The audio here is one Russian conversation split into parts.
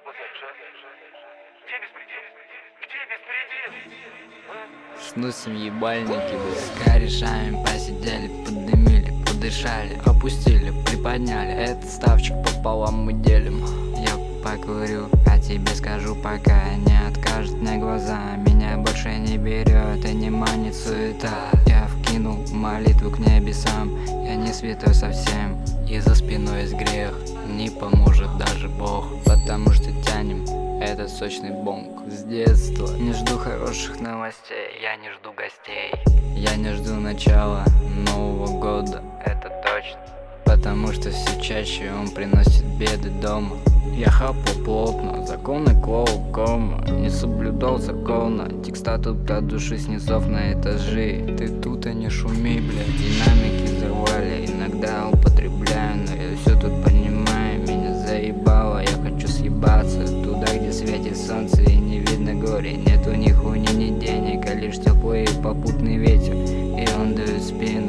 Снусим ебальники, блядь. С корешами посидели, поддымили, подышали, опустили, приподняли. Этот ставчик пополам мы делим. Я покурю, а тебе скажу, пока не откажет мне глаза. Меня больше не берет и не манит суета. Я вкинул молитву к небесам. Я не святой совсем, и за спиной есть грех. Не поможет даже Бог, потому что тянем этот сочный бонг с детства. Не жду хороших новостей, я не жду гостей. Я не жду начала Нового года, это точно. Потому что все чаще он приносит беды дома. Я хапал плотно, законы клоукома. Не соблюдал закона, текста тут от души снизов на этажи. Ты тут, а не шумей, блядь. Динамики взорвали, иногда употребляю, но я все тут понимаю. Меня заебало, я хочу съебаться туда, где светит солнце и не видно горе. Нету ни хуйни, ни денег, а лишь теплый и попутный ветер. И он дует в спину.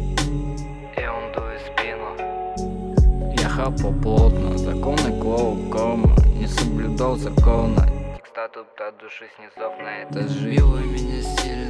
Я хапал плотно, законы клоукома. Не соблюдал закона, текста тут от души снизов на этажи. Била меня сильно.